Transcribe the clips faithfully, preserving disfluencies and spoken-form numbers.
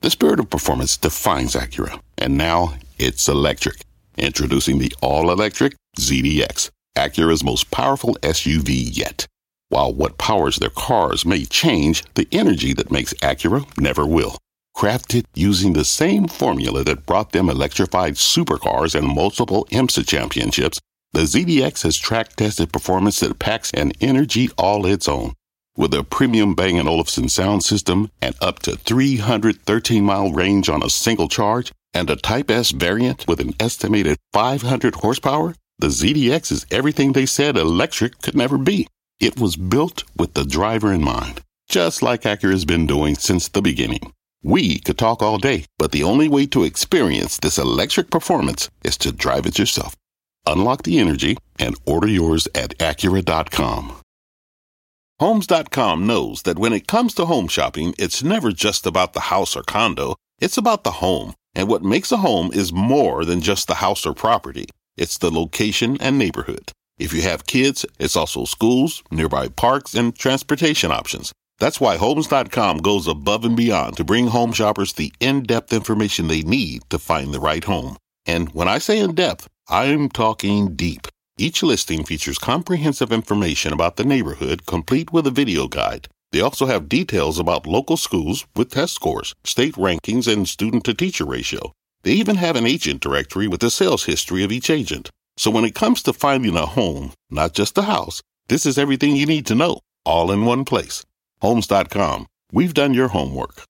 The spirit of performance defines Acura, and now it's electric. Introducing the all-electric Z D X, Acura's most powerful S U V yet. While what powers their cars may change, the energy that makes Acura never will. Crafted using the same formula that brought them electrified supercars and multiple IMSA championships, the Z D X has track-tested performance that packs an energy all its own. With a premium Bang and Olufsen sound system and up to three hundred thirteen mile range on a single charge, and a Type S variant with an estimated five hundred horsepower, the Z D X is everything they said electric could never be. It was built with the driver in mind, just like Acura's been doing since the beginning. We could talk all day, but the only way to experience this electric performance is to drive it yourself. Unlock the energy and order yours at Acura dot com. Homes dot com knows that when it comes to home shopping, it's never just about the house or condo. It's about the home. And what makes a home is more than just the house or property. It's the location and neighborhood. If you have kids, it's also schools, nearby parks, and transportation options. That's why Homes dot com goes above and beyond to bring home shoppers the in-depth information they need to find the right home. And when I say in-depth, I'm talking deep. Each listing features comprehensive information about the neighborhood, complete with a video guide. They also have details about local schools with test scores, state rankings, and student-to-teacher ratio. They even have an agent directory with the sales history of each agent. So when it comes to finding a home, not just a house, this is everything you need to know, all in one place. Homes dot com. We've done your homework.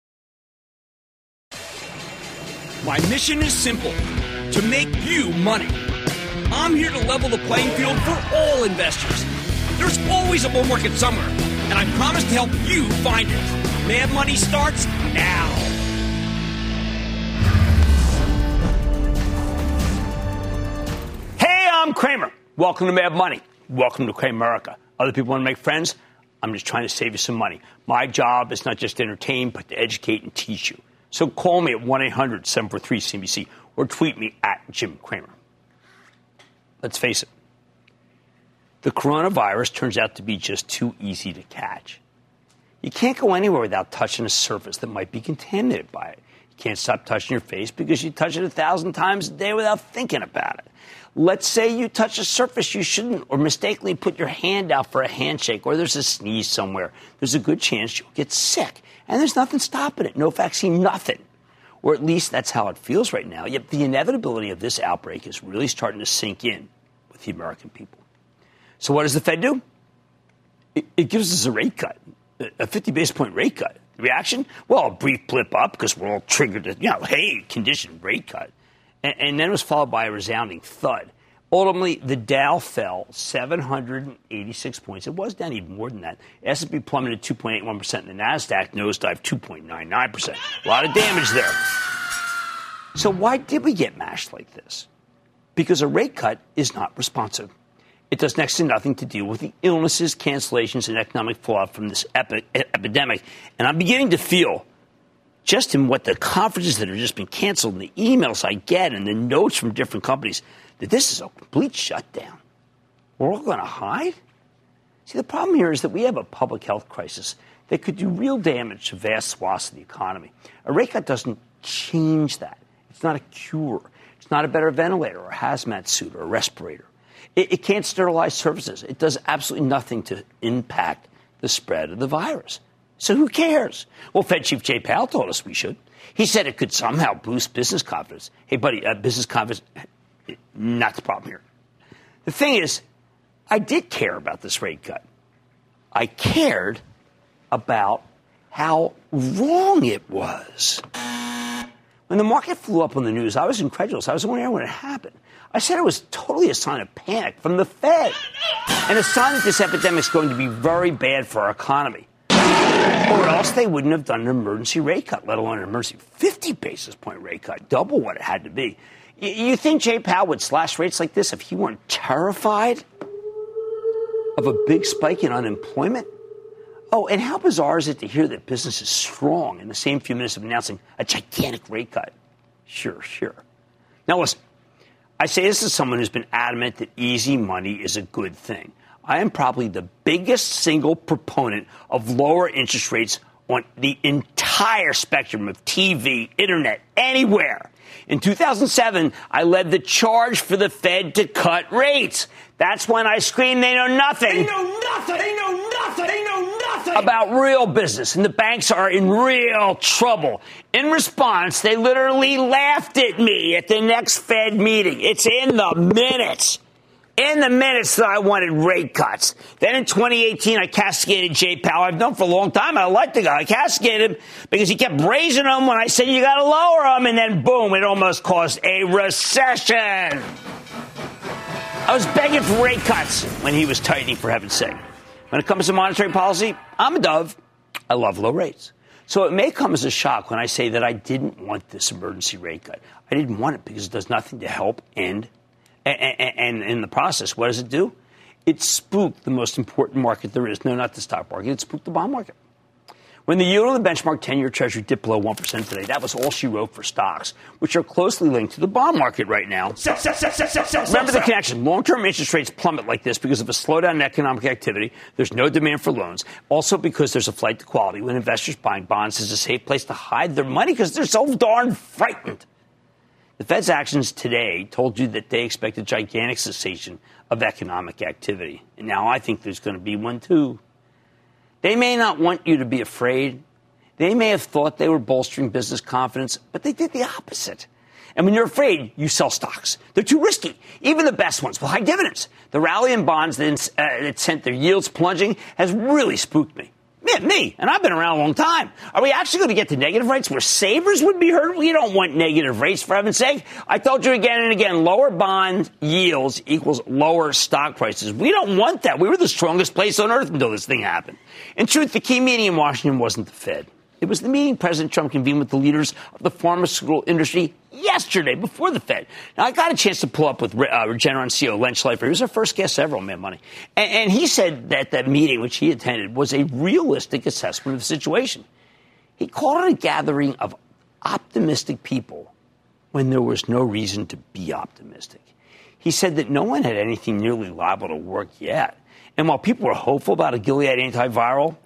My mission is simple, to make you money. I'm here to level the playing field for all investors. There's always a bull market somewhere, and I promise to help you find it. Mad Money starts now. Hey, I'm Cramer. Welcome to Mad Money. Welcome to Cramerica. Other people want to make friends? I'm just trying to save you some money. My job is not just to entertain, but to educate and teach you. So call me at one eight hundred seven four three C B C or tweet me at Jim Cramer. Let's face it, the coronavirus turns out to be just too easy to catch. You can't go anywhere without touching a surface that might be contaminated by it. You can't stop touching your face because you touch it a thousand times a day without thinking about it. Let's say you touch a surface you shouldn't or mistakenly put your hand out for a handshake or there's a sneeze somewhere. There's a good chance you'll get sick. And there's nothing stopping it. No vaccine, nothing. Or at least that's how it feels right now. Yet the inevitability of this outbreak is really starting to sink in with the American people. So what does the Fed do? It, it gives us a rate cut, a fifty basis point rate cut. The reaction? Well, a brief blip up because we're all triggered to, you know, hey, condition rate cut. And, and then it was followed by a resounding thud. Ultimately, the Dow fell seven hundred eighty-six points. It was down even more than that. S and P plummeted two point eight one percent, and the NASDAQ nosedived two point nine nine percent. A lot of damage there. So why did we get mashed like this? Because a rate cut is not responsive. It does next to nothing to deal with the illnesses, cancellations, and economic fallout from this epi- epidemic. And I'm beginning to feel, just in what the conferences that have just been canceled and the emails I get and the notes from different companies, that this is a complete shutdown. We're all going to hide? See, the problem here is that we have a public health crisis that could do real damage to vast swaths of the economy. A rate cut doesn't change that. It's not a cure. It's not a better ventilator or a hazmat suit or a respirator. It, it can't sterilize surfaces. It does absolutely nothing to impact the spread of the virus. So who cares? Well, Fed Chief Jay Powell told us we should. He said it could somehow boost business confidence. Hey, buddy, uh, business confidence, not the problem here. The thing is, I did care about this rate cut. I cared about how wrong it was. When the market flew up on the news, I was incredulous. I was wondering when it happened. I said it was totally a sign of panic from the Fed and a sign that this epidemic is going to be very bad for our economy. Or else they wouldn't have done an emergency rate cut, let alone an emergency fifty basis point rate cut, double what it had to be. You think Jay Powell would slash rates like this if he weren't terrified of a big spike in unemployment? Oh, and how bizarre is it to hear that business is strong in the same few minutes of announcing a gigantic rate cut? Sure, sure. Now, listen, I say this as someone who's been adamant that easy money is a good thing. I am probably the biggest single proponent of lower interest rates on the entire entire spectrum of T V, internet, anywhere. In two thousand seven, I led the charge for the Fed to cut rates. That's when I screamed they know nothing. They know nothing. They know nothing. They know nothing. About real business, and the banks are in real trouble. In response, they literally laughed at me at the next Fed meeting. It's in the minutes. In the minutes that I wanted rate cuts. Then in twenty eighteen, I castigated Jay Powell. I've known for a long time. I liked the guy. I castigated him because he kept raising them when I said you got to lower them. And then, boom, it almost caused a recession. I was begging for rate cuts when he was tightening, for heaven's sake. When it comes to monetary policy, I'm a dove. I love low rates. So it may come as a shock when I say that I didn't want this emergency rate cut. I didn't want it because it does nothing to help end. And in the process, what does it do? It spooked the most important market there is. No, not the stock market. It spooked the bond market. When the yield of the benchmark ten-year Treasury dipped below one percent today, that was all she wrote for stocks, which are closely linked to the bond market right now. Sell, sell, sell, sell, sell, sell, Remember sell. the connection. Long-term interest rates plummet like this because of a slowdown in economic activity. There's no demand for loans. Also because there's a flight to quality. When investors buying bonds is a safe place to hide their money because they're so darn frightened. The Fed's actions today told you that they expect a gigantic cessation of economic activity. And now I think there's going to be one, too. They may not want you to be afraid. They may have thought they were bolstering business confidence, but they did the opposite. And when you're afraid, you sell stocks. They're too risky, even the best ones with high dividends. The rally in bonds that, uh, that sent their yields plunging has really spooked me. Man, me, and I've been around a long time. Are we actually going to get to negative rates where savers would be hurt? We don't want negative rates, for heaven's sake. I told you again and again, lower bond yields equals lower stock prices. We don't want that. We were the strongest place on earth until this thing happened. In truth, the key meeting in Washington wasn't the Fed. It was the meeting President Trump convened with the leaders of the pharmaceutical industry yesterday before the Fed. Now, I got a chance to pull up with uh, Regeneron C E O Len Schleifer. He was our first guest ever on Mad Money. And, and he said that that meeting, which he attended, was a realistic assessment of the situation. He called it a gathering of optimistic people when there was no reason to be optimistic. He said that no one had anything nearly liable to work yet. And while people were hopeful about a Gilead antiviral,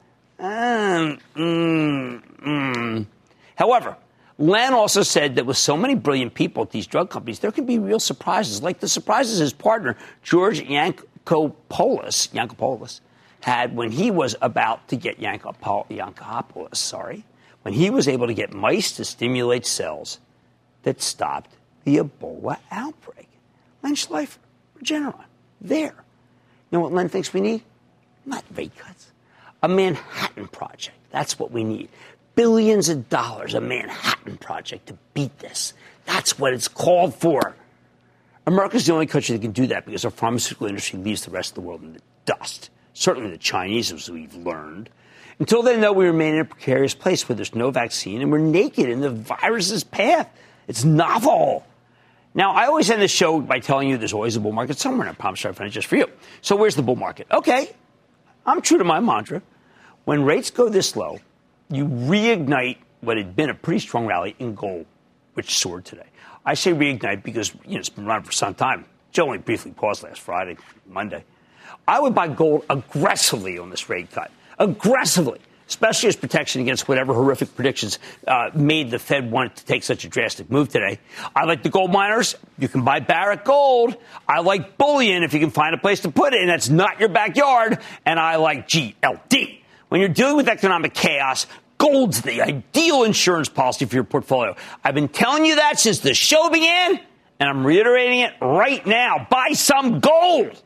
Um, mm, mm. However, Len also said that with so many brilliant people at these drug companies, there can be real surprises, like the surprises his partner, George Yancopoulos, Yancopoulos had when he was about to get Yancopoulos, sorry, when he was able to get mice to stimulate cells that stopped the Ebola outbreak. Len Schleifer, Regeneron, there. You know what Len thinks we need? Not rate cuts. A Manhattan Project. That's what we need. Billions of dollars, a Manhattan Project to beat this. That's what it's called for. America's the only country that can do that because our pharmaceutical industry leaves the rest of the world in the dust. Certainly the Chinese, as we've learned. Until then, though, we remain in a precarious place where there's no vaccine and we're naked in the virus's path. It's novel. Now, I always end the show by telling you there's always a bull market somewhere, and I promise I'll find it just for you. So where's the bull market? Okay. I'm true to my mantra. When rates go this low, you reignite what had been a pretty strong rally in gold, which soared today. I say reignite because you know, it's been running for some time. Joe only briefly paused last Friday, Monday. I would buy gold aggressively on this rate cut. Aggressively. Especially as protection against whatever horrific predictions uh, made the Fed want to take such a drastic move today. I like the gold miners. You can buy Barrick Gold. I like bullion if you can find a place to put it, and that's not your backyard. And I like G L D. When you're dealing with economic chaos, gold's the ideal insurance policy for your portfolio. I've been telling you that since the show began, and I'm reiterating it right now. Buy some gold.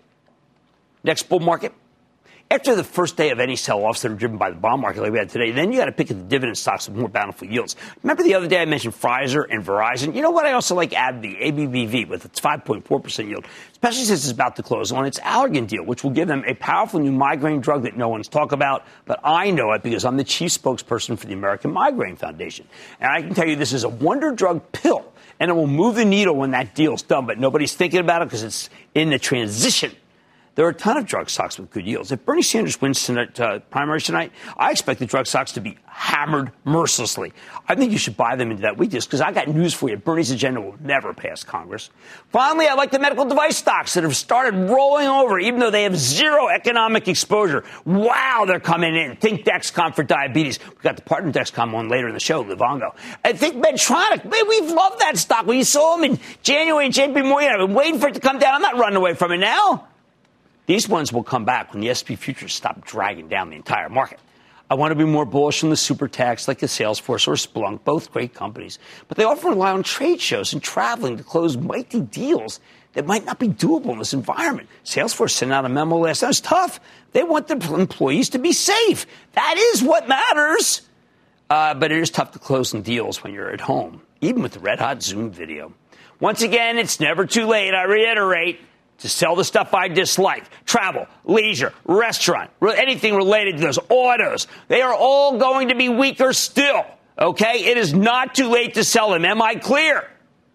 Next bull market. After the first day of any sell-offs that are driven by the bond market like we had today, then you got to pick at the dividend stocks with more bountiful yields. Remember the other day I mentioned Pfizer and Verizon? You know what? I also like AbbVie, A B B V, with its five point four percent yield, especially since it's about to close on its Allergan deal, which will give them a powerful new migraine drug that no one's talked about, but I know it because I'm the chief spokesperson for the American Migraine Foundation. And I can tell you this is a wonder drug pill, and it will move the needle when that deal's done, but nobody's thinking about it because it's in the transition. There are a ton of drug stocks with good yields. If Bernie Sanders wins tonight, uh, primary tonight, I expect the drug stocks to be hammered mercilessly. I think you should buy them into that weakness because I got news for you. Bernie's agenda will never pass Congress. Finally, I like the medical device stocks that have started rolling over, even though they have zero economic exposure. Wow, they're coming in. Think Dexcom for diabetes. We've got the partner Dexcom on later in the show, Livongo. I think Medtronic. Man, we've loved that stock. We saw them in January and J P Morgan. I've been waiting for it to come down. I'm not running away from it now. These ones will come back when the S and P futures stop dragging down the entire market. I want to be more bullish on the super techs like the Salesforce or Splunk, both great companies. But they often rely on trade shows and traveling to close mighty deals that might not be doable in this environment. Salesforce sent out a memo last night. It's tough. They want their employees to be safe. That is what matters. Uh, but it is tough to close some deals when you're at home, even with the red-hot Zoom video. Once again, it's never too late, I reiterate, to sell the stuff I dislike. Travel, leisure, restaurant, anything related to those autos. They are all going to be weaker still, okay? It is not too late to sell them. Am I clear?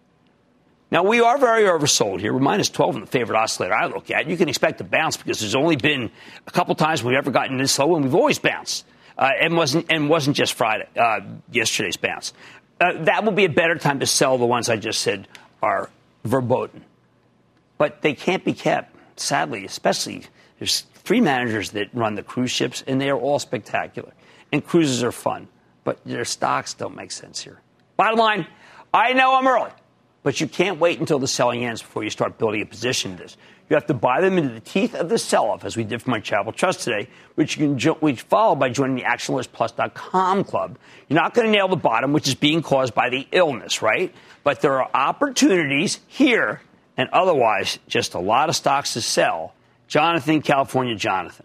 Now, we are very oversold here. We're minus twelve in the favorite oscillator I look at. You can expect to bounce because there's only been a couple times we've ever gotten this low, and we've always bounced. Uh, and wasn't and wasn't just Friday, uh, yesterday's bounce. Uh, that will be a better time to sell the ones I just said are verboten. But they can't be kept, sadly, especially there's three managers that run the cruise ships, and they are all spectacular. And cruises are fun, but their stocks don't make sense here. Bottom line, I know I'm early, but you can't wait until the selling ends before you start building a position in this. You have to buy them into the teeth of the sell-off, as we did for my Travel Trust today, which you can jo- which follow by joining the action alert plus dot com club. You're not going to nail the bottom, which is being caused by the illness, right? But there are opportunities here and otherwise just a lot of stocks to sell. Jonathan, California, Jonathan.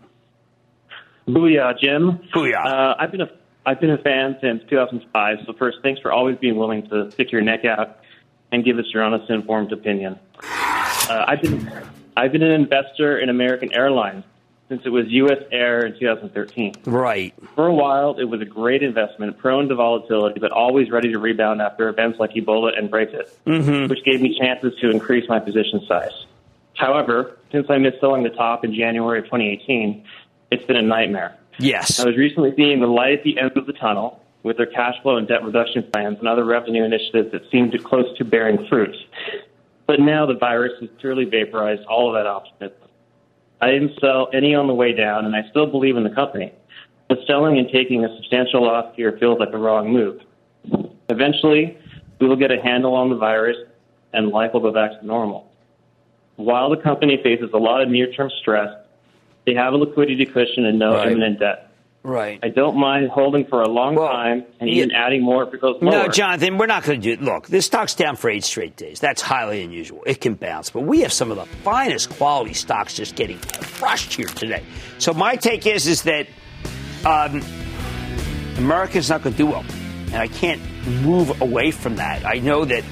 Booyah, Jim. Booyah. Uh, I've been a I've been a fan since two thousand five. So first, thanks for always being willing to stick your neck out and give us your honest, informed opinion. Uh, I've been I've been an investor in American Airlines since it was U S Air in two thousand thirteen. Right. For a while, it was a great investment, prone to volatility, but always ready to rebound after events like Ebola and Brexit, mm-hmm. which gave me chances to increase my position size. However, since I missed selling the top in January of twenty eighteen, it's been a nightmare. Yes. I was recently seeing the light at the end of the tunnel with their cash flow and debt reduction plans and other revenue initiatives that seemed close to bearing fruit. But now the virus has purely vaporized all of that optimism. I didn't sell any on the way down, and I still believe in the company. But selling and taking a substantial loss here feels like the wrong move. Eventually, we will get a handle on the virus, and life will go back to normal. While the company faces a lot of near-term stress, they have a liquidity cushion and no right. imminent debt. Right. I don't mind holding for a long well, time and even yeah. adding more if it goes lower. No, Jonathan, we're not going to do it. Look, this stock's down for eight straight days. That's highly unusual. It can bounce. But we have some of the finest quality stocks just getting crushed here today. So my take is, is that um, America's not going to do well. And I can't move away from that. I know that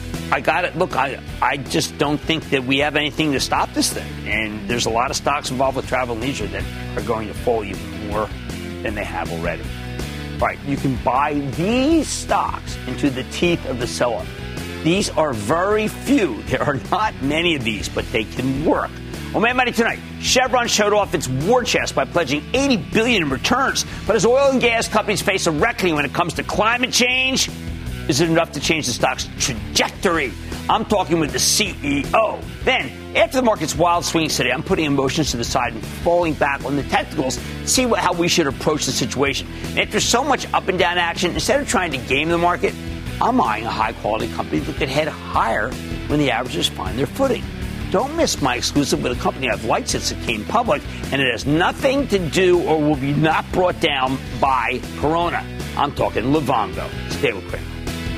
I got it. Look, I I just don't think that we have anything to stop this thing. And there's a lot of stocks involved with travel and leisure that are going to fall even more than they have already. Right, you can buy these stocks into the teeth of the sell-off. These are very few. There are not many of these, but they can work. On Mad Money tonight, Chevron showed off its war chest by pledging eighty billion dollars in returns. But as oil and gas companies face a reckoning when it comes to climate change, is it enough to change the stock's trajectory? I'm talking with the C E O. Then, after the market's wild swings today, I'm putting emotions to the side and falling back on the technicals to see what, how we should approach the situation. And after so much up and down action, instead of trying to game the market, I'm eyeing a high-quality company that could head higher when the averages find their footing. Don't miss my exclusive with a company I've liked since it came public, and it has nothing to do or will be not brought down by Corona. I'm talking Livongo. Stay with Cramer.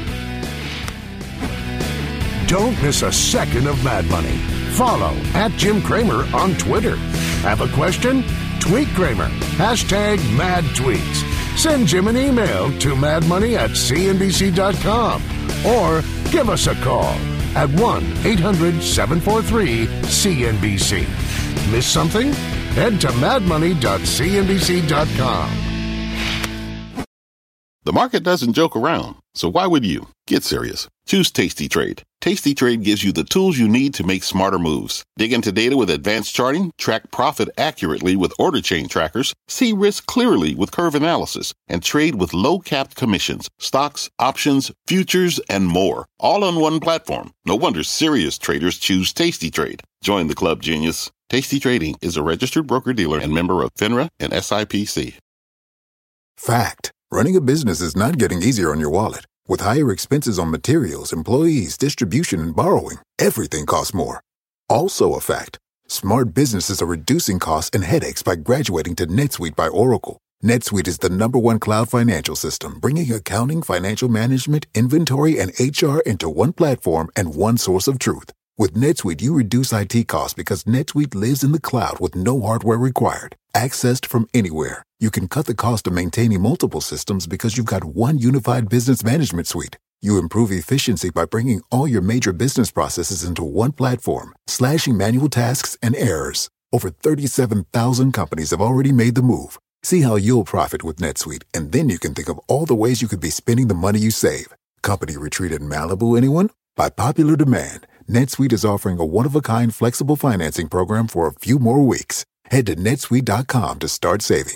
Don't miss a second of Mad Money. Follow at Jim Cramer on Twitter. Have a question? Tweet Cramer. Hashtag Mad Tweets. Send Jim an email to madmoney at c n b c dot com or give us a call at one eight hundred seven four three C N B C. Miss something? Head to mad money dot c n b c dot com. The market doesn't joke around, so why would you? Get serious. Choose Tasty Trade. Tasty Trade gives you the tools you need to make smarter moves. Dig into data with advanced charting, track profit accurately with order chain trackers, see risk clearly with curve analysis, and trade with low-capped commissions, stocks, options, futures, and more. All on one platform. No wonder serious traders choose Tasty Trade. Join the club, genius. Tasty Trading is a registered broker-dealer and member of FINRA and S I P C. Fact. Running a business is not getting easier on your wallet. With higher expenses on materials, employees, distribution, and borrowing, everything costs more. Also a fact. Smart businesses are reducing costs and headaches by graduating to NetSuite by Oracle. NetSuite is the number one cloud financial system, bringing accounting, financial management, inventory, and H R into one platform and one source of truth. With NetSuite, you reduce I T costs because NetSuite lives in the cloud with no hardware required. Accessed from anywhere. You can cut the cost of maintaining multiple systems because you've got one unified business management suite. You improve efficiency by bringing all your major business processes into one platform, slashing manual tasks and errors. Over thirty-seven thousand companies have already made the move. See how you'll profit with NetSuite, and then you can think of all the ways you could be spending the money you save. Company retreat in Malibu, anyone? By popular demand, NetSuite is offering a one-of-a-kind flexible financing program for a few more weeks. Head to netsuite dot com to start saving.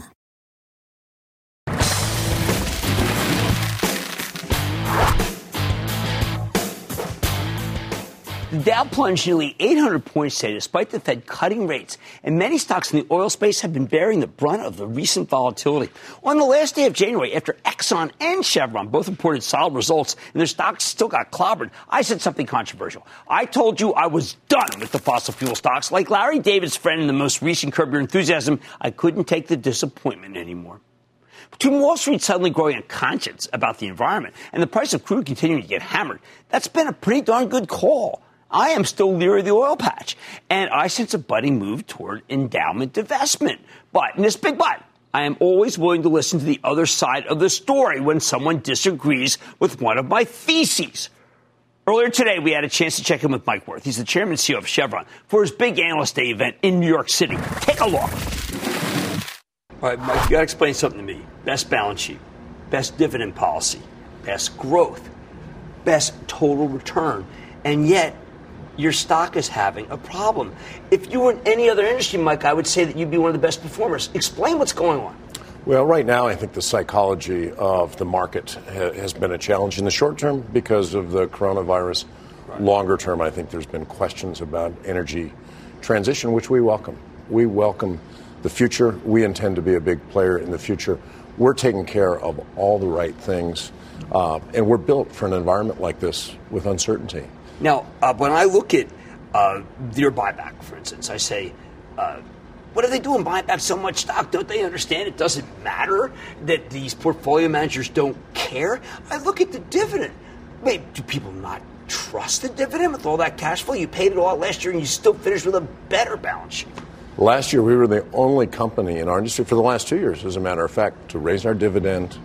The Dow plunged nearly eight hundred points today, despite the Fed cutting rates, and many stocks in the oil space have been bearing the brunt of the recent volatility. On the last day of January, after Exxon and Chevron both reported solid results and their stocks still got clobbered, I said something controversial. I told you I was done with the fossil fuel stocks. Like Larry David's friend in the most recent Curb Your Enthusiasm, I couldn't take the disappointment anymore. Between Wall Street suddenly growing a conscience about the environment and the price of crude continuing to get hammered, that's been a pretty darn good call. I am still leery of the oil patch, and I sense a budding move toward endowment divestment. But, and this big but, I am always willing to listen to the other side of the story when someone disagrees with one of my theses. Earlier today, we had a chance to check in with Mike Wirth. He's the chairman and C E O of Chevron for his big Analyst Day event in New York City. Take a look. All right, Mike, you got to explain something to me. Best balance sheet, best dividend policy, best growth, best total return, and yet your stock is having a problem. If you were in any other industry, Mike, I would say that you'd be one of the best performers. Explain what's going on. Well, right now, I think the psychology of the market ha- has been a challenge in the short term because of the coronavirus. Right. Longer term, I think there's been questions about energy transition, which we welcome. We welcome the future. We intend to be a big player in the future. We're taking care of all the right things, uh, and we're built for an environment like this with uncertainty. Now, uh, when I look at uh, your buyback, for instance, I say, uh, what are they doing buying back so much stock? Don't they understand it doesn't matter that these portfolio managers don't care? I look at the dividend. Wait, do people not trust the dividend with all that cash flow? You paid it all last year and you still finished with a better balance sheet. Last year, we were the only company in our industry for the last two years, as a matter of fact, to raise our dividend,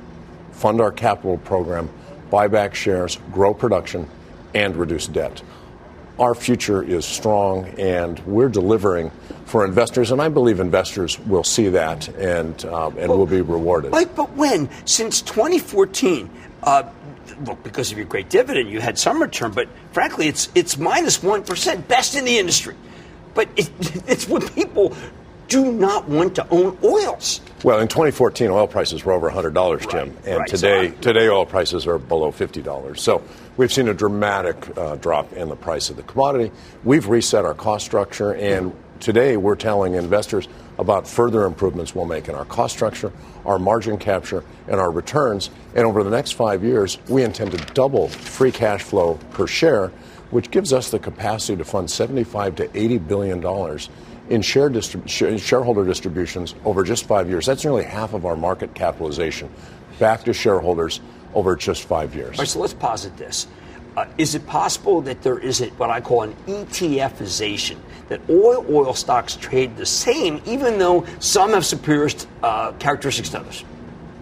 fund our capital program, buy back shares, grow production, and reduce debt. Our future is strong, and we're delivering for investors, and I believe investors will see that and um, and well, will be rewarded. Like, but when? Since twenty fourteen, uh, look, because of your great dividend, you had some return, but frankly, it's it's minus one percent, best in the industry. But it, it's when people do not want to own oils. Well, in twenty fourteen, oil prices were over one hundred dollars, Jim. Right, and right. today, so today oil prices are below fifty dollars. So we've seen a dramatic uh, drop in the price of the commodity. We've reset our cost structure, and today we're telling investors about further improvements we'll make in our cost structure, our margin capture, and our returns. And over the next five years, we intend to double free cash flow per share, which gives us the capacity to fund seventy-five to eighty billion dollars in share distrib- shareholder distributions over just five years. That's nearly half of our market capitalization back to shareholders over just five years. All right, so let's posit this. Uh, is it possible that there is a, what I call an ETFization, that oil oil stocks trade the same, even though some have superior uh, characteristics to others?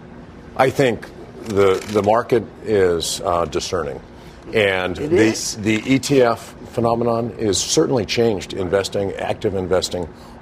I think the the market is uh, discerning. And it the, is? the E T F phenomenon is certainly changed investing, active investing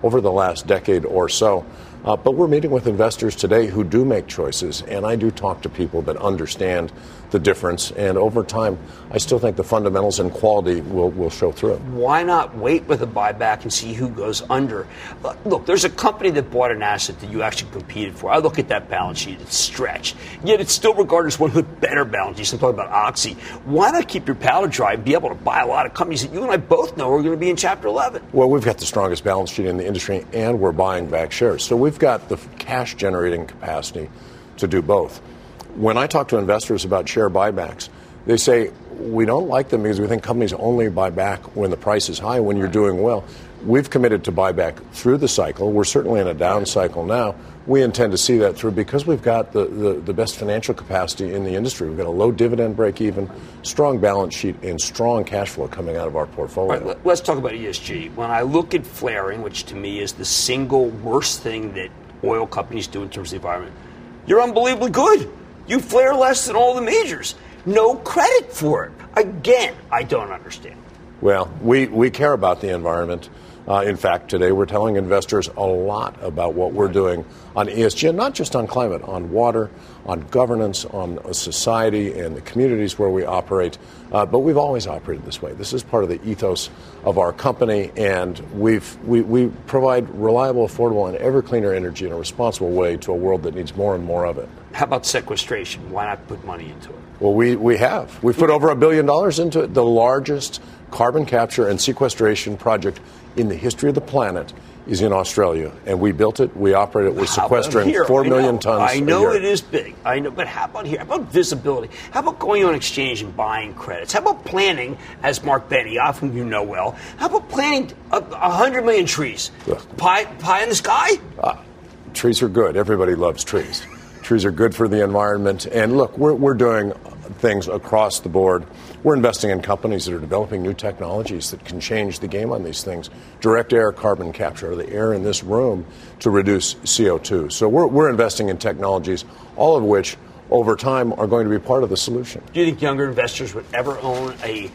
over the last decade or so. Uh, but we're meeting with investors today who do make choices, and I do talk to people that understand the difference. And over time, I still think the fundamentals and quality will, will show through. Why not wait with a buyback and see who goes under? Look, there's a company that bought an asset that you actually competed for. I look at that balance sheet. It's stretched. Yet it's still regarded as one of the better balance sheets. I'm talking about Oxy. Why not keep your powder dry and be able to buy a lot of companies that you and I both know are going to be in Chapter eleven? Well, we've got the strongest balance sheet in the industry, and we're buying back shares. So we've got the cash-generating capacity to do both. When I talk to investors about share buybacks, they say, we don't like them because we think companies only buy back when the price is high, when you're doing well. We've committed to buy back through the cycle. We're certainly in a down cycle now. We intend to see that through because we've got the, the, the best financial capacity in the industry. We've got a low dividend break even, strong balance sheet, and strong cash flow coming out of our portfolio. All right, let's talk about E S G. When I look at flaring, which to me is the single worst thing that oil companies do in terms of the environment, you're unbelievably good. You flare less than all the majors. No credit for it. Again, I don't understand. Well, we, we care about the environment. Uh, in fact, today we're telling investors a lot about what we're doing on E S G, and not just on climate, on water, on governance, on society and the communities where we operate. Uh, but we've always operated this way. This is part of the ethos of our company, and we've, we, we provide reliable, affordable, and ever cleaner energy in a responsible way to a world that needs more and more of it. How about sequestration? Why not put money into it? Well, we, we have. We've put over a billion dollars into it, the largest carbon capture and sequestration project in the history of the planet is in Australia, and we built it. We operate it. We're sequestering four million tons I know a year. It is big. I know, but how about here? How about visibility? How about going on exchange and buying credits? How about planting, as Mark Benioff, whom you know well, how about planting a, a hundred million trees? Ugh. Pie, pie in the sky? Uh, trees are good. Everybody loves trees. Trees are good for the environment. And look, we're, we're doing things across the board. We're investing in companies that are developing new technologies that can change the game on these things. Direct air carbon capture, or the air in this room, to reduce C O two. So we're, we're investing in technologies, all of which, over time, are going to be part of the solution. Do you think younger investors would ever own a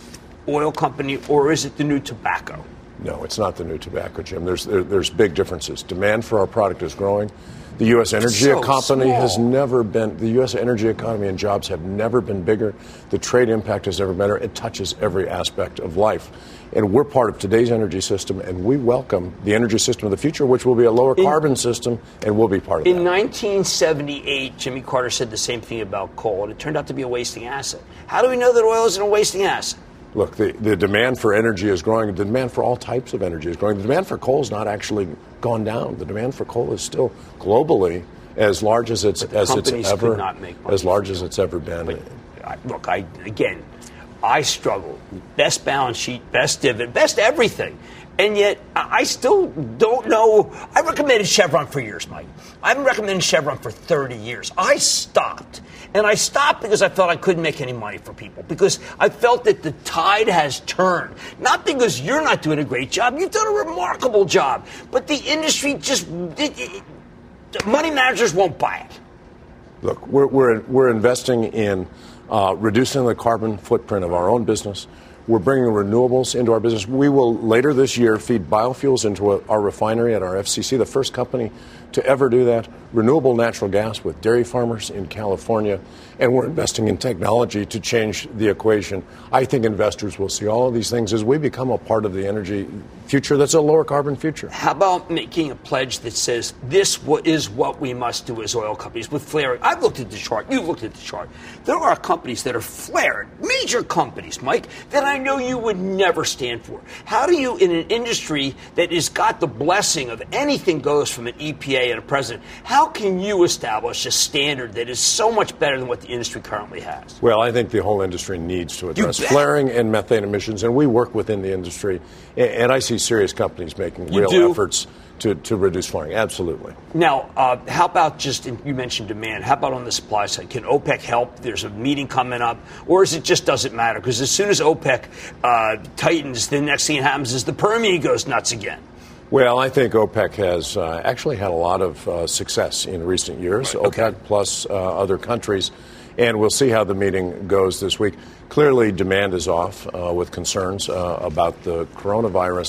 oil company, or is it the new tobacco? No, it's not the new tobacco, Jim. There's there, there's big differences. Demand for our product is growing. The U S energy so economy small. has never been, the U S energy economy and jobs have never been bigger. The trade impact has never been better. It touches every aspect of life. And we're part of today's energy system, and we welcome the energy system of the future, which will be a lower in, carbon system, and we'll be part of in that. In nineteen seventy-eight, Jimmy Carter said the same thing about coal, and it turned out to be a wasting asset. How do we know that oil isn't a wasting asset? Look, the, the demand for energy is growing. The demand for all types of energy is growing. The demand for coal has not actually gone down. The demand for coal is still globally as large as it's as it's ever as large as it's ever been. But, look, I again, I struggle. Best balance sheet, best dividend, best everything. And yet, I still don't know. I recommended Chevron for years, Mike. I've recommended Chevron for thirty years. I stopped. And I stopped because I felt I couldn't make any money for people. Because I felt that the tide has turned. Not because you're not doing a great job. You've done a remarkable job. But the industry just, it, it, money managers won't buy it. Look, we're, we're, we're investing in uh, reducing the carbon footprint of our own business. We're bringing renewables into our business. We will later this year feed biofuels into a, our refinery at our F C C, the first company to ever do that. Renewable natural gas with dairy farmers in California. And we're investing in technology to change the equation. I think investors will see all of these things as we become a part of the energy future that's a lower carbon future. How about making a pledge that says this is what we must do as oil companies with flaring? I've looked at the chart. You've looked at the chart. There are companies that are flared, major companies, Mike, that I know you would never stand for. How do you, in an industry that has got the blessing of anything goes from an E P A and a president, how can you establish a standard that is so much better than what the industry currently has? Well, I think the whole industry needs to address flaring and methane emissions, and we work within the industry, and I see serious companies making you real do? efforts to, to reduce flaring. Absolutely. Now, uh, how about just, you mentioned demand, how about on the supply side? Can OPEC help? There's a meeting coming up, or is it just doesn't matter? Because as soon as OPEC uh, tightens, the next thing that happens is the Permian goes nuts again. Well, I think OPEC has uh, actually had a lot of uh, success in recent years, right. OPEC okay. plus uh, other countries, and we'll see how the meeting goes this week. Clearly, demand is off uh, with concerns uh, about the coronavirus,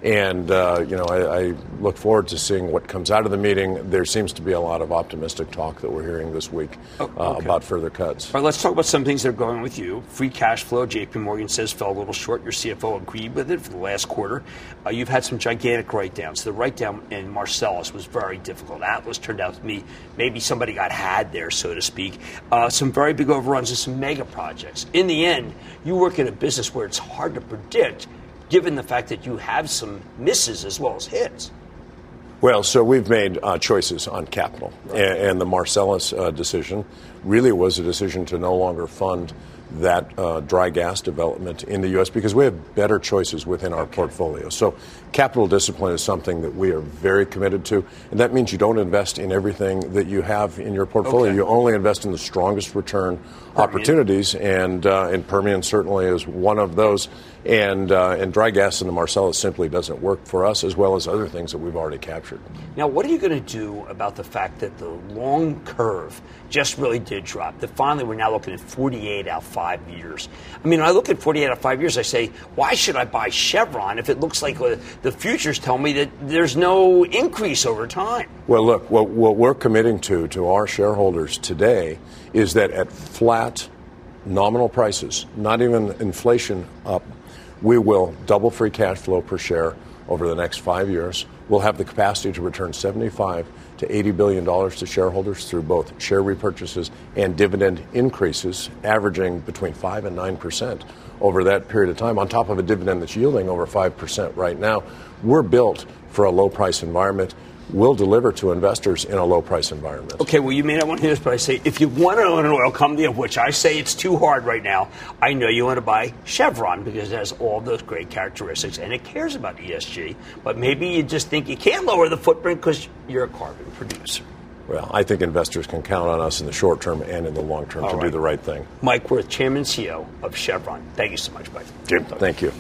And, uh, you know, I, I look forward to seeing what comes out of the meeting. There seems to be a lot of optimistic talk that we're hearing this week oh, okay. uh, about further cuts. All right, let's talk about some things that are going with you. Free cash flow, J P Morgan says, fell a little short. Your C F O agreed with it for the last quarter. Uh, you've had some gigantic write-downs. The write-down in Marcellus was very difficult. Atlas turned out to be maybe somebody got had there, so to speak. Uh, some very big overruns and some mega projects. In the end, you work in a business where it's hard to predict, given the fact that you have some misses as well as hits. Well, so we've made uh, choices on capital. Right. And, and the Marcellus uh, decision really was a decision to no longer fund that uh, dry gas development in the U S because we have better choices within our okay. portfolio. So capital discipline is something that we are very committed to, and that means you don't invest in everything that you have in your portfolio. Okay. You only invest in the strongest return Permian. opportunities, and, uh, and Permian certainly is one of those. And, uh, and dry gas in the Marcellus simply doesn't work for us, as well as other things that we've already captured. Now, what are you going to do about the fact that the long curve just really did drop? That finally we're now looking at forty-eight out of five years. I mean, when I look at forty-eight out of five years, I say, why should I buy Chevron if it looks like uh, the futures tell me that there's no increase over time? Well, look, what, what we're committing to, to our shareholders today is that at flat nominal prices, not even inflation up, we will double free cash flow per share over the next five years. We'll have the capacity to return seventy-five to eighty billion dollars to shareholders through both share repurchases and dividend increases, averaging between five and nine percent over that period of time, on top of a dividend that's yielding over five percent right now. We're built for a low-price environment. Will deliver to investors in a low-price environment. Okay, well, you may not want to hear this, but I say if you want to own an oil company, of which I say it's too hard right now, I know you want to buy Chevron because it has all those great characteristics and it cares about E S G, but maybe you just think you can't lower the footprint because you're a carbon producer. Well, I think investors can count on us in the short term and in the long term all to right. do the right thing. Mike Wirth, Chairman and C E O of Chevron. Thank you so much, Mike. Jim, thank you.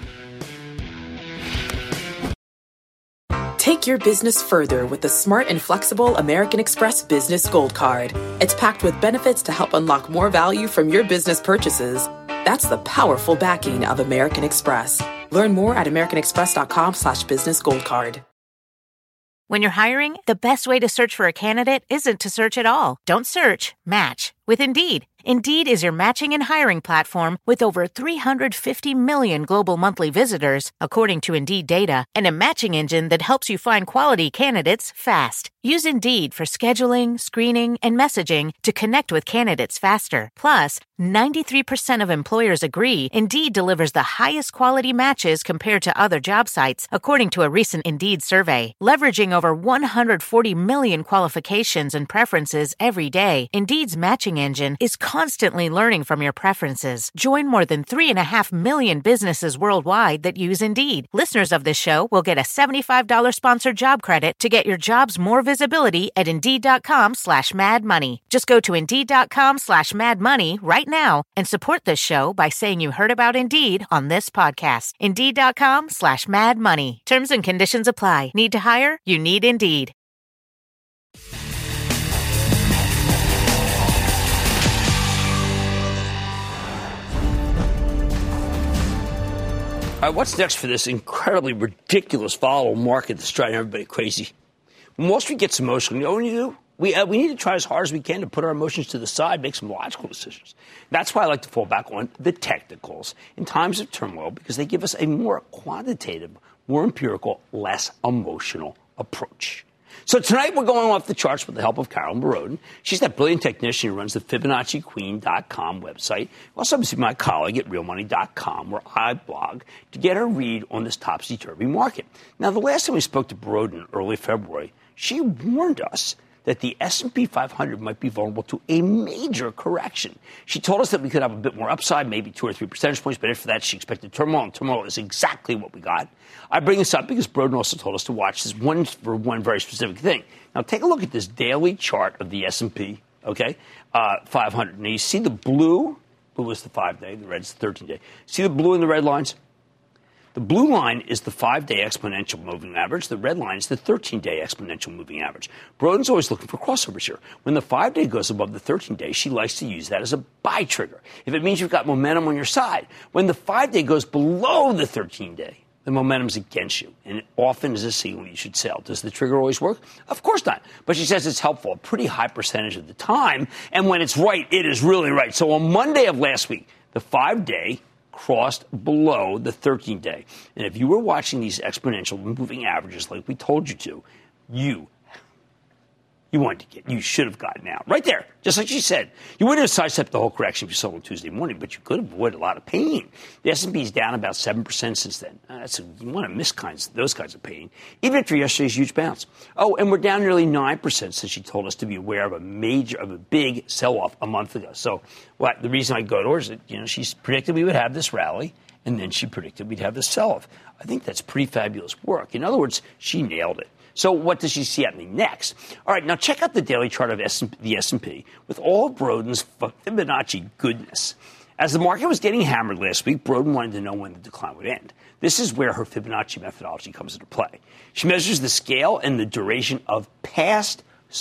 Take your business further with the smart and flexible American Express Business Gold Card. It's packed with benefits to help unlock more value from your business purchases. That's the powerful backing of American Express. Learn more at americanexpress.com slash business gold card. When you're hiring, the best way to search for a candidate isn't to search at all. Don't search, match with Indeed. Indeed is your matching and hiring platform with over three hundred fifty million global monthly visitors, according to Indeed data, and a matching engine that helps you find quality candidates fast. Use Indeed for scheduling, screening, and messaging to connect with candidates faster. Plus, ninety-three percent of employers agree Indeed delivers the highest quality matches compared to other job sites, according to a recent Indeed survey. Leveraging over one hundred forty million qualifications and preferences every day, Indeed's matching engine is constantly learning from your preferences. Join more than three and a half million businesses worldwide that use Indeed. Listeners of this show will get a seventy-five dollars sponsored job credit to get your jobs more visibility at Indeed.com slash Mad Money. Just go to Indeed.com slash Mad Money right now and support this show by saying you heard about Indeed on this podcast. Indeed.com slash Mad Money. Terms and conditions apply. Need to hire? You need Indeed. All right, what's next for this incredibly ridiculous volatile market that's driving everybody crazy? When Wall Street gets emotional, you know what you do? We, uh, we need to try as hard as we can to put our emotions to the side, make some logical decisions. That's why I like to fall back on the technicals in times of turmoil, because they give us a more quantitative, more empirical, less emotional approach. So tonight we're going off the charts with the help of Carolyn Borodin. She's that brilliant technician who runs the Fibonacci Queen dot com website. Also, see my colleague at real money dot com, where I blog, to get her read on this topsy-turvy market. Now, the last time we spoke to Borodin, early February, she warned us that the S and P five hundred might be vulnerable to a major correction. She told us that we could have a bit more upside, maybe two or three percentage points, but after that, she expected turmoil, and turmoil is exactly what we got. I bring this up because Borodin also told us to watch this one for one very specific thing. Now, take a look at this daily chart of the S and P, okay, uh, five hundred. Now, you see the blue, blue is the five-day, the red is the thirteen-day. See the blue and the red lines? The blue line is the five-day exponential moving average. The red line is the thirteen-day exponential moving average. Borodin's always looking for crossovers here. When the five-day goes above the thirteen-day, she likes to use that as a buy trigger, if it means you've got momentum on your side. When the five-day goes below the thirteen-day, the momentum's against you, and it often is a signal you should sell. Does the trigger always work? Of course not. But she says it's helpful a pretty high percentage of the time, and when it's right, it is really right. So on Monday of last week, the five-day crossed below the thirteen-day. And if you were watching these exponential moving averages like we told you to, you You wanted to get, you should have gotten out right there, just like she said. You wouldn't have sidestepped the whole correction if you sold on Tuesday morning, but you could have avoided a lot of pain. The S and P is down about seven percent since then. Uh, that's a, you want to miss kinds, those kinds of pain, even after yesterday's huge bounce. Oh, and we're down nearly nine percent since she told us to be aware of a major, of a big sell-off a month ago. So, what the reason I go to her is that, you know, she's predicted we would have this rally, and then she predicted we'd have this sell-off. I think that's pretty fabulous work. In other words, she nailed it. So what does she see happening next? All right, now check out the daily chart of S and P, the S and P with all of Broden's Fibonacci goodness. As the market was getting hammered last week, Broden wanted to know when the decline would end. This is where her Fibonacci methodology comes into play. She measures the scale and the duration of past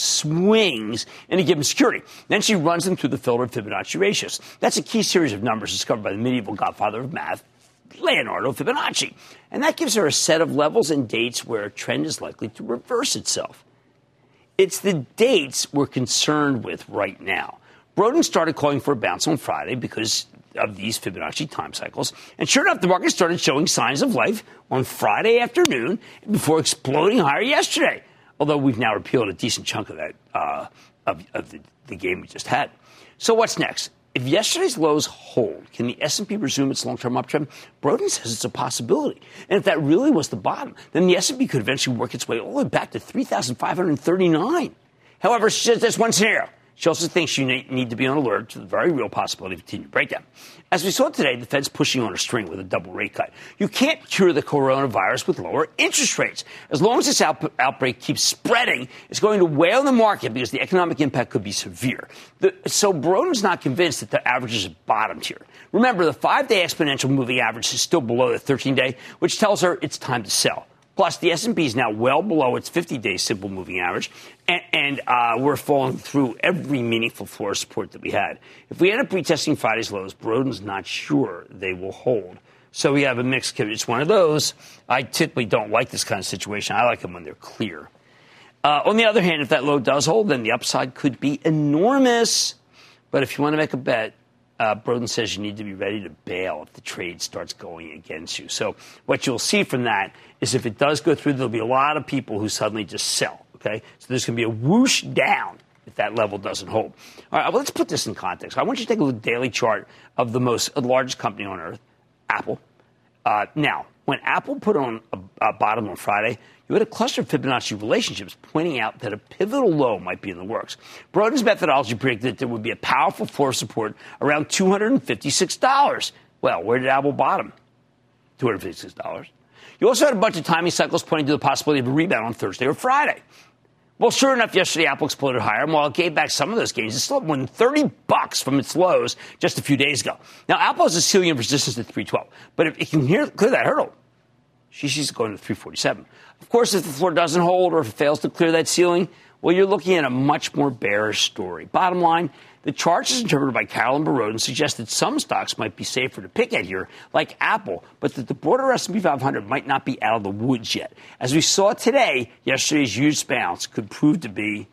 swings in a given security. Then she runs them through the filter of Fibonacci ratios. That's a key series of numbers discovered by the medieval godfather of math, Leonardo Fibonacci. And that gives her a set of levels and dates where a trend is likely to reverse itself. It's the dates we're concerned with right now. Broden started calling for a bounce on Friday because of these Fibonacci time cycles. And sure enough, the market started showing signs of life on Friday afternoon before exploding higher yesterday. Although we've now repealed a decent chunk of that, uh, of, of the, the game we just had. So what's next? If yesterday's lows hold, can the S and P resume its long-term uptrend? Broden says it's a possibility. And if that really was the bottom, then the S and P could eventually work its way all the way back to three thousand five hundred thirty-nine. However, she says there's one scenario. She also thinks you need to be on alert to the very real possibility of continued breakdown. As we saw today, the Fed's pushing on a string with a double rate cut. You can't cure the coronavirus with lower interest rates. As long as this out- outbreak keeps spreading, it's going to weigh on the market because the economic impact could be severe. The, so Broden's not convinced that the averages have bottomed here. Remember, the five-day exponential moving average is still below the thirteen-day, which tells her it's time to sell. Plus, the S and P is now well below its fifty-day simple moving average, and, and uh, we're falling through every meaningful floor support that we had. If we end up retesting Friday's lows, Broden's not sure they will hold. So we have a mixed case. It's one of those. I typically don't like this kind of situation. I like them when they're clear. Uh, on the other hand, if that low does hold, then the upside could be enormous. But if you want to make a bet, Uh, Broden says you need to be ready to bail if the trade starts going against you. So what you'll see from that is if it does go through, there'll be a lot of people who suddenly just sell, okay? So there's going to be a whoosh down if that level doesn't hold. All right, well, let's put this in context. I want you to take a look at the daily chart of the most uh, largest company on earth, Apple. Uh, now, when Apple put on a, a bottom on Friday, you had a cluster of Fibonacci relationships pointing out that a pivotal low might be in the works. Broden's methodology predicted that there would be a powerful floor support around two hundred fifty-six dollars. Well, where did Apple bottom? two hundred fifty-six dollars. You also had a bunch of timing cycles pointing to the possibility of a rebound on Thursday or Friday. Well, sure enough, yesterday Apple exploded higher, and while it gave back some of those gains, it's still up more than thirty bucks from its lows just a few days ago. Now, Apple has a ceiling of resistance at three twelve, but if it can clear that hurdle, she sees it going to three forty-seven. Of course, if the floor doesn't hold or if it fails to clear that ceiling, well, you're looking at a much more bearish story. Bottom line, the charts as interpreted by Carolyn Baroden suggest that some stocks might be safer to pick at here, like Apple, but that the broader S and P five hundred might not be out of the woods yet. As we saw today, yesterday's huge bounce could prove to be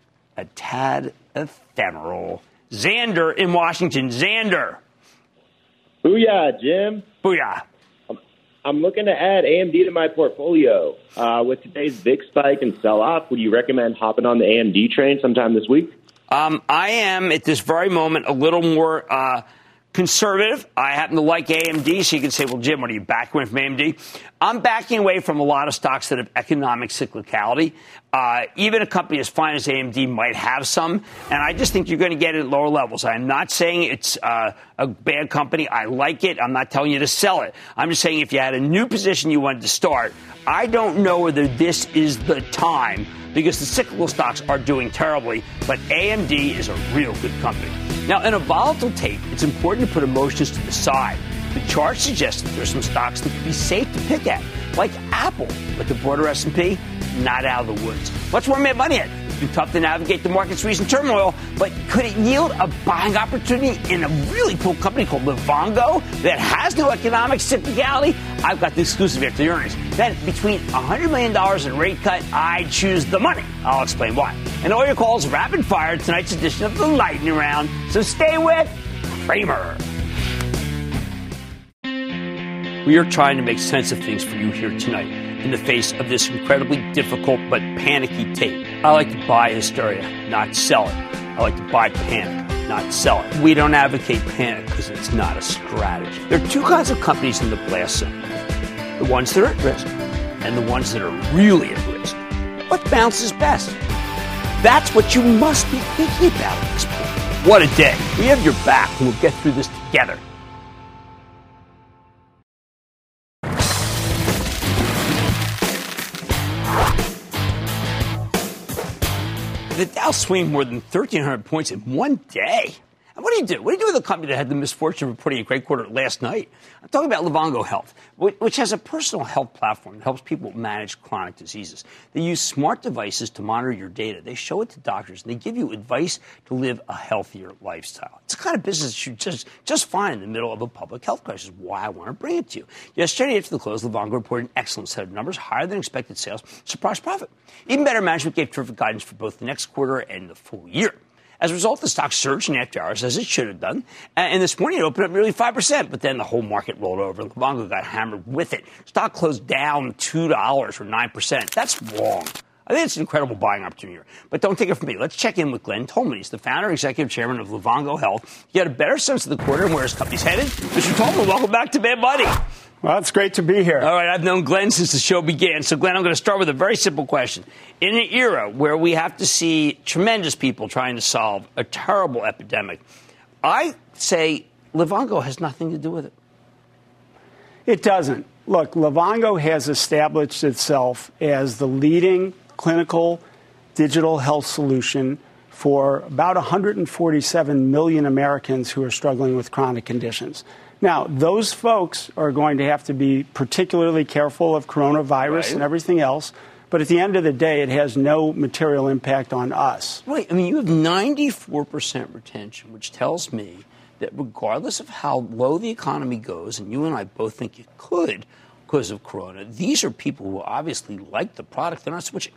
a tad ephemeral. Xander in Washington. Xander. Booyah, Jim. Booyah. I'm looking to add A M D to my portfolio. Uh, with today's V I X spike and sell-off, would you recommend hopping on the A M D train sometime this week? Um, I am, at this very moment, a little more uh, conservative. I happen to like A M D, so you can say, well, Jim, what are you backing away from A M D? I'm backing away from a lot of stocks that have economic cyclicality. Uh, even a company as fine as A M D might have some, and I just think you're going to get it at lower levels. I'm not saying it's uh, a bad company. I like it. I'm not telling you to sell it. I'm just saying if you had a new position you wanted to start, I don't know whether this is the time because the cyclical stocks are doing terribly, but A M D is a real good company. Now, in a volatile tape, it's important to put emotions to the side. The chart suggests that there's some stocks that could be safe to pick at, like Apple, but the broader S and P, not out of the woods. Much more made money at. It's been tough to navigate the market's recent turmoil, but could it yield a buying opportunity in a really cool company called Livongo that has no economic cyclicality? I've got the exclusive after the earnings. Then, between one hundred million dollars in rate cut, I choose the money. I'll explain why. And all your calls rapid fire tonight's edition of the Lightning Round. So stay with Cramer. We are trying to make sense of things for you here tonight in the face of this incredibly difficult but panicky tape. I like to buy hysteria, not sell it. I like to buy panic, not sell it. We don't advocate panic because it's not a strategy. There are two kinds of companies in the blast zone. The ones that are at risk and the ones that are really at risk. What bounces best? That's what you must be thinking about at this point. What a day. We have your back and we'll get through this together. The Dow swing more than thirteen hundred points in one day. And what do you do? What do you do with a company that had the misfortune of reporting a great quarter last night? I'm talking about Livongo Health, which has a personal health platform that helps people manage chronic diseases. They use smart devices to monitor your data. They show it to doctors, and they give you advice to live a healthier lifestyle. It's the kind of business you just, just find in the middle of a public health crisis. Why I want to bring it to you. Yesterday, after the close, Livongo reported an excellent set of numbers, higher than expected sales, surprise profit. Even better, management gave terrific guidance for both the next quarter and the full year. As a result, the stock surged in after hours, as it should have done. And this morning, it opened up nearly five percent. But then the whole market rolled over. Livongo got hammered with it. Stock closed down two dollars or nine percent. That's wrong. I think it's an incredible buying opportunity here. But don't take it from me. Let's check in with Glenn Tolman. He's the founder and executive chairman of Livongo Health. You get a better sense of the quarter and where his company's headed. Mister Tolman, welcome back to Mad Money. Well, it's great to be here. All right, I've known Glenn since the show began. So, Glenn, I'm going to start with a very simple question. In an era where we have to see tremendous people trying to solve a terrible epidemic, I say Livongo has nothing to do with it. It doesn't. Look, Livongo has established itself as the leading clinical digital health solution for about one hundred forty-seven million Americans who are struggling with chronic conditions. Now, those folks are going to have to be particularly careful of coronavirus right. and everything else. But at the end of the day, it has no material impact on us. Right. I mean, you have ninety-four percent retention, which tells me that regardless of how low the economy goes, and you and I both think it could because of corona, these are people who obviously like the product. They're not switching.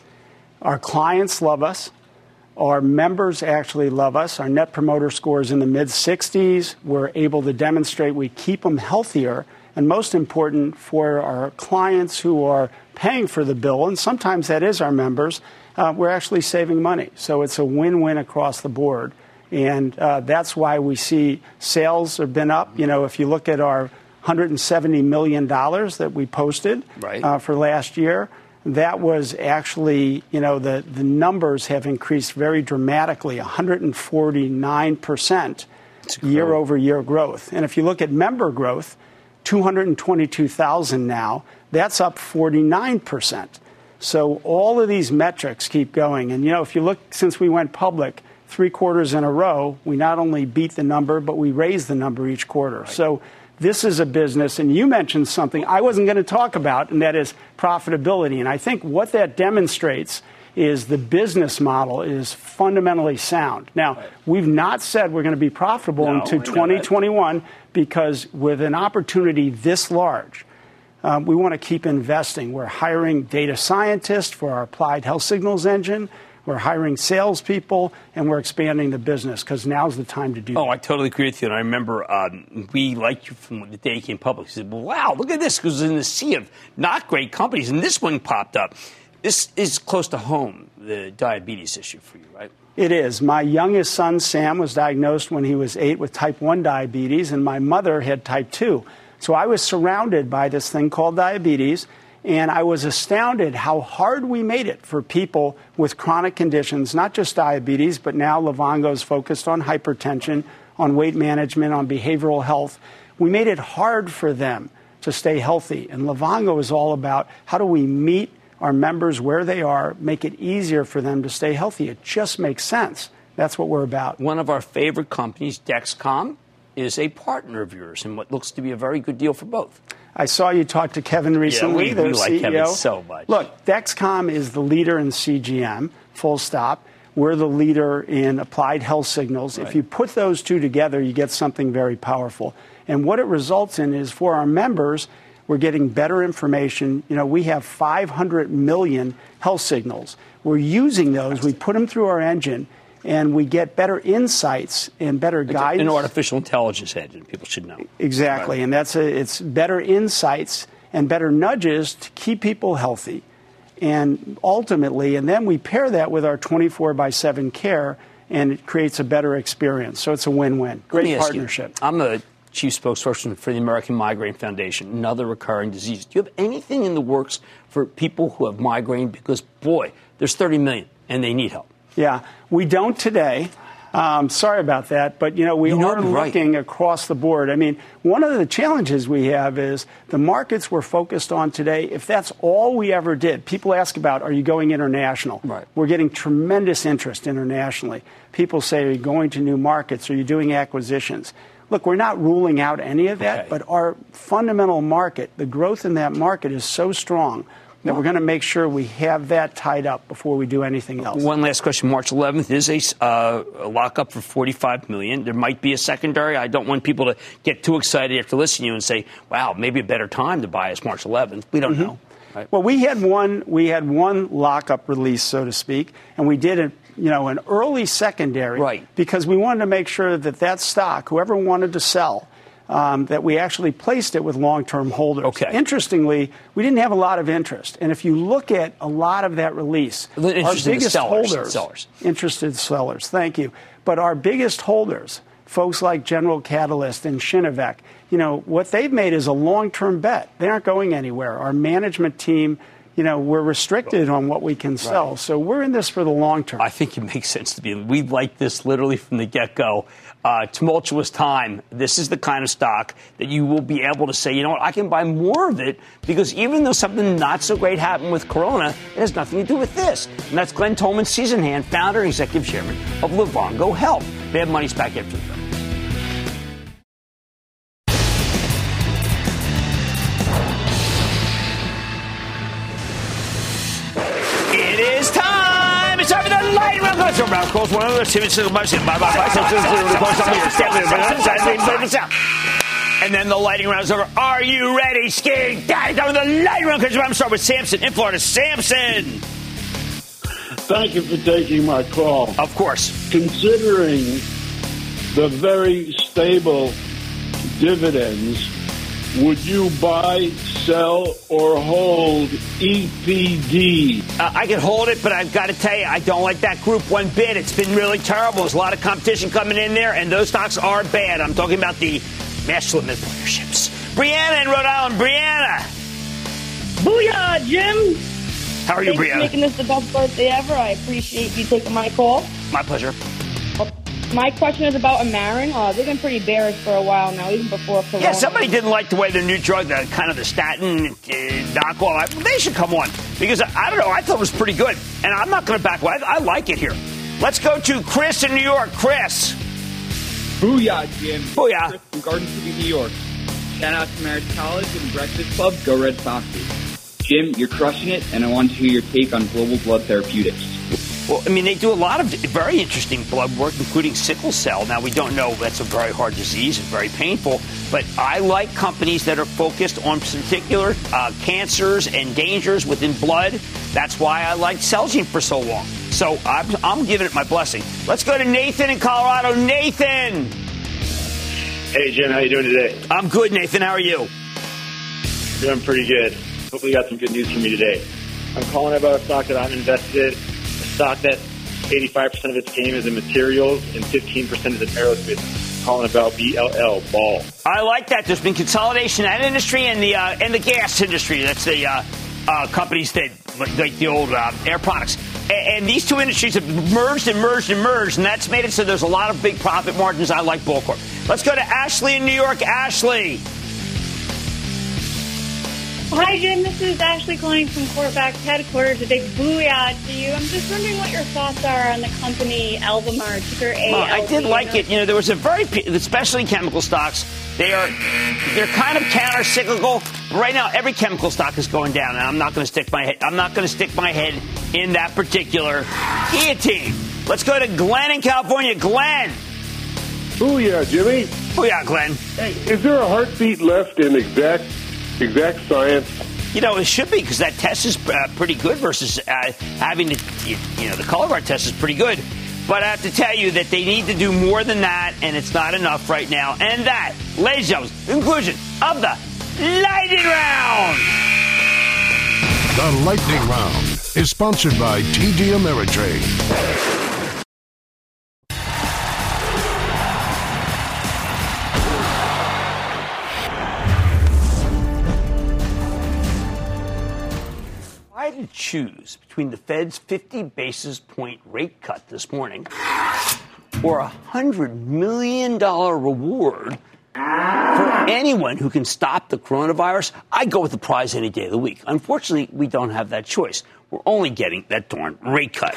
Our clients love us. Our members actually love us. Our net promoter score is in the mid sixties. We're able to demonstrate we keep them healthier. And most important, for our clients who are paying for the bill, and sometimes that is our members, uh, we're actually saving money. So it's a win-win across the board. And uh, that's why we see sales have been up. You know, if you look at our one hundred seventy million dollars that we posted right. uh, for last year, that was actually, you know, the, the numbers have increased very dramatically, one hundred forty-nine percent year over year growth. And if you look at member growth, two hundred twenty-two thousand now, that's up forty-nine percent. So all of these metrics keep going. And, you know, if you look since we went public three quarters in a row, we not only beat the number, but we raised the number each quarter. Right. So this is a business, and you mentioned something I wasn't going to talk about, and that is profitability. And I think what that demonstrates is the business model is fundamentally sound. Now, right. we've not said we're going to be profitable no, until twenty twenty-one because with an opportunity this large, um, we want to keep investing. We're hiring data scientists for our applied health signals engine. We're hiring salespeople, and we're expanding the business because now's the time to do that. Oh, I totally agree with you. And I remember um, we liked you from the day you came public. You said, well, wow, look at this, because it was in the sea of not great companies, and this one popped up. This is close to home, the diabetes issue for you, right? It is. My youngest son, Sam, was diagnosed when he was eight with type one diabetes, and my mother had type two. So I was surrounded by this thing called diabetes. And I was astounded how hard we made it for people with chronic conditions, not just diabetes, but now Livongo is focused on hypertension, on weight management, on behavioral health. We made it hard for them to stay healthy. And Livongo is all about how do we meet our members where they are, make it easier for them to stay healthy. It just makes sense. That's what we're about. One of our favorite companies, Dexcom, is a partner of yours in what looks to be a very good deal for both. I saw you talk to Kevin recently. Yeah, we, we like C E O. Kevin so much. Look, Dexcom is the leader in C G M, full stop. We're the leader in applied health signals. Right. If you put those two together, you get something very powerful. And what it results in is for our members, We're getting better information. You know, we have five hundred million health signals. We're using those. We put them through our engine, and we get better insights and better it's guidance. An artificial intelligence engine, people should know. Exactly, right. And that's a, it's better insights and better nudges to keep people healthy. And ultimately, and then we pair that with our twenty-four by seven care, and it creates a better experience. So it's a win-win. Great partnership. You, I'm the chief spokesperson for the American Migraine Foundation, another recurring disease. Do you have anything in the works for people who have migraine? Because, boy, there's thirty million, and they need help. Yeah, we don't today. Um, sorry about that, but, you know, we you know, are right. looking across the board. I mean, one of the challenges we have is the markets we're focused on today, if that's all we ever did, people ask about, are you going international? Right. We're getting tremendous interest internationally. People say, are you going to new markets? Are you doing acquisitions? Look, we're not ruling out any of that, okay. but our fundamental market, the growth in that market is so strong that we're going to make sure we have that tied up before we do anything else. One last question. March eleventh is a, uh, a lockup for forty-five million dollars. There might be a secondary. I don't want people to get too excited after listening to you and say, wow, maybe a better time to buy is March eleventh. We don't mm-hmm. know. Right? Well, we had one we had one lockup release, so to speak, and we did it, you know, an early secondary right. because we wanted to make sure that that stock, whoever wanted to sell, Um, that we actually placed it with long-term holders. Okay. Interestingly, we didn't have a lot of interest. And if you look at a lot of that release, our biggest sellers, holders, sellers. interested sellers, thank you. But our biggest holders, folks like General Catalyst and Shinevec, you know, what they've made is a long-term bet. They aren't going anywhere. Our management team, you know, we're restricted on what we can sell. Right. So we're in this for the long term. I think it makes sense to be. We like this literally from the get-go. Uh, tumultuous time. This is the kind of stock that you will be able to say, you know what, I can buy more of it because even though something not so great happened with Corona, it has nothing to do with this. And that's Glenn Tolman, seasoned hand, founder and executive chairman of Livongo Health. Bad Money's back after the break. It is time. It's time for the lightning round. Of course, one of the and then the lightning round is over. Are you ready, Ski? Time for the lightning round. I'm going to start with Samson in Florida. Samson. Thank you for taking my call. Of course. Considering the very stable dividends, would you buy, sell, or hold E P D? Uh, I can hold it, but I've got to tell you, I don't like that group one bit. It's been really terrible. There's a lot of competition coming in there, and those stocks are bad. I'm talking about the master limited partnerships. Brianna in Rhode Island. Brianna. Booyah, Jim. How are you, Thanks Brianna? for making this the best birthday ever. I appreciate you taking my call. My pleasure. My question is about Amarin. Uh, they've been pretty bearish for a while now, even before Corona. Yeah, somebody didn't like the way the new drug, the kind of the statin, uh, Dacquil, they should come on. Because, I, I don't know, I thought it was pretty good. And I'm not going to back away. I, I like it here. Let's go to Chris in New York. Chris. Booyah, Jim. Booyah. Chris from Garden City, New York. Shout out to Marriage College and Breakfast Club. Go Red Foxes. Jim, you're crushing it, and I want to hear your take on Global Blood Therapeutics. Well, I mean, they do a lot of very interesting blood work, including sickle cell. Now, we don't know. That's a very hard disease. It's very painful. But I like companies that are focused on particular uh, cancers and dangers within blood. That's why I liked Celgene for so long. So I'm, I'm giving it my blessing. Let's go to Nathan in Colorado. Nathan! Hey, Jim. How you doing today? I'm good, Nathan. How are you? Doing pretty good. Hopefully you got some good news for me today. I'm calling about a stock that I'm invested in. Stock that eighty-five percent of its game is in materials and fifteen percent is in aerospace. Calling about B L L, Ball. I like that. There's been consolidation in that industry and the uh, and the gas industry. That's the uh, uh, companies that like the old uh, Air Products. And, and these two industries have merged and merged and merged, and that's made it so there's a lot of big profit margins. I like Bullcorp. Let's go to Ashley in New York. Ashley. Hi, Jim. This is Ashley calling from Quarterback's headquarters. A big booyah to you. I'm just wondering what your thoughts are on the company Albemarle, ticker A L B. Well, I did like it. You know, there was a very, especially chemical stocks, they are, they're kind of counter-cyclical. But right now, every chemical stock is going down, and I'm not going to stick my head. I'm not going to stick my head in that particular guillotine. Let's go to Glenn in California. Glenn. Booyah, Jimmy. Booyah, Glenn. Hey, is there a heartbeat left in Exact? exact science. You know, it should be, because that test is uh, pretty good versus uh, having to, you know, the Cologuard test is pretty good. But I have to tell you that they need to do more than that, and it's not enough right now. And that, ladies and gentlemen, conclusion of the Lightning Round. The Lightning Round is sponsored by T D Ameritrade. I had to choose between the Fed's fifty basis point rate cut this morning or a one hundred million dollars reward for anyone who can stop the coronavirus. I'd go with the prize any day of the week. Unfortunately, we don't have that choice. We're only getting that darn rate cut.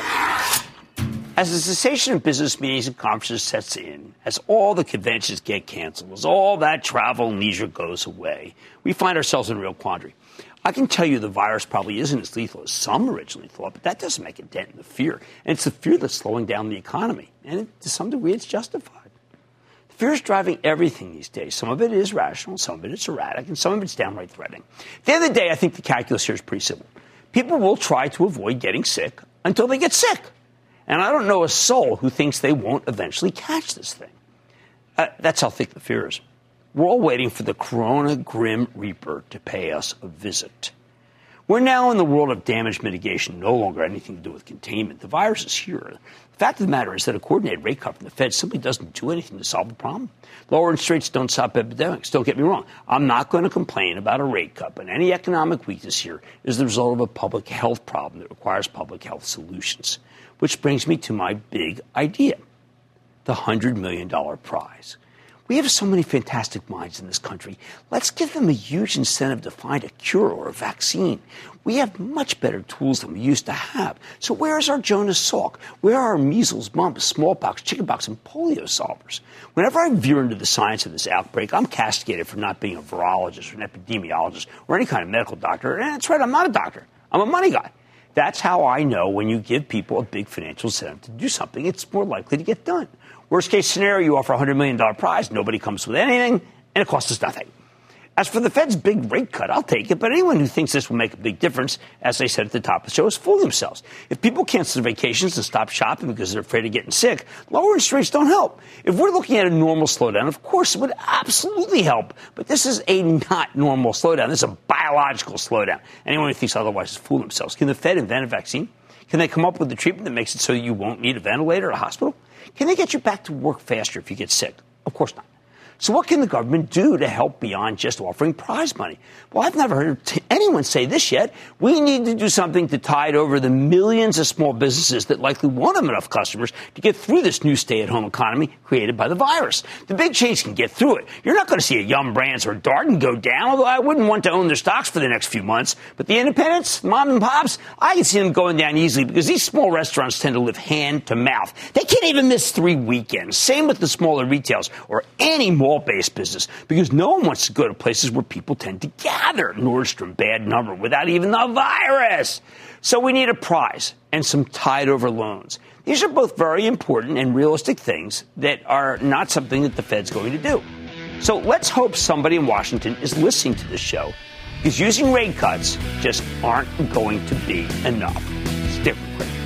As the cessation of business meetings and conferences sets in, as all the conventions get canceled, as all that travel and leisure goes away, we find ourselves in a real quandary. I can tell you the virus probably isn't as lethal as some originally thought, but that doesn't make a dent in the fear. And it's the fear that's slowing down the economy. And it, to some degree, it's justified. The fear is driving everything these days. Some of it is rational, some of it is erratic, and some of it's downright threatening. At the end of the day, I think the calculus here is pretty simple. People will try to avoid getting sick until they get sick. And I don't know a soul who thinks they won't eventually catch this thing. Uh, that's how thick the fear is. We're all waiting for the Corona Grim Reaper to pay us a visit. We're now in the world of damage mitigation, no longer anything to do with containment. The virus is here. The fact of the matter is that a coordinated rate cut from the Fed simply doesn't do anything to solve the problem. Lower interest rates don't stop epidemics. Don't get me wrong. I'm not going to complain about a rate cut, but any economic weakness here is the result of a public health problem that requires public health solutions. Which brings me to my big idea, the one hundred million dollars prize. We have so many fantastic minds in this country. Let's give them a huge incentive to find a cure or a vaccine. We have much better tools than we used to have. So where is our Jonas Salk? Where are our measles, mumps, smallpox, chickenpox, and polio solvers? Whenever I veer into the science of this outbreak, I'm castigated for not being a virologist or an epidemiologist or any kind of medical doctor. And that's right, I'm not a doctor. I'm a money guy. That's how I know when you give people a big financial incentive to do something, it's more likely to get done. Worst case scenario, you offer a one hundred million dollars prize, nobody comes with anything, and it costs us nothing. As for the Fed's big rate cut, I'll take it, but anyone who thinks this will make a big difference, as I said at the top of the show, is fooling themselves. If people cancel their vacations and stop shopping because they're afraid of getting sick, lower interest rates don't help. If we're looking at a normal slowdown, of course it would absolutely help, but this is a not normal slowdown. This is a biological slowdown. Anyone who thinks otherwise is fooling themselves. Can the Fed invent a vaccine? Can they come up with a treatment that makes it so you won't need a ventilator or a hospital? Can they get you back to work faster if you get sick? Of course not. So what can the government do to help beyond just offering prize money? Well, I've never heard t- anyone say this yet. We need to do something to tide over the millions of small businesses that likely won't have enough customers to get through this new stay-at-home economy created by the virus. The big chains can get through it. You're not going to see a Yum Brands or Darden go down, although I wouldn't want to own their stocks for the next few months. But the independents, mom and pops, I can see them going down easily because these small restaurants tend to live hand to mouth. They can't even miss three weekends. Same with the smaller retailers or any mall-based business, because no one wants to go to places where people tend to gather. Nordstrom, bad number, without even the virus. So we need a prize and some tide-over loans. These are both very important and realistic things that are not something that the Fed's going to do. So let's hope somebody in Washington is listening to this show, because using rate cuts just aren't going to be enough. Stick with it.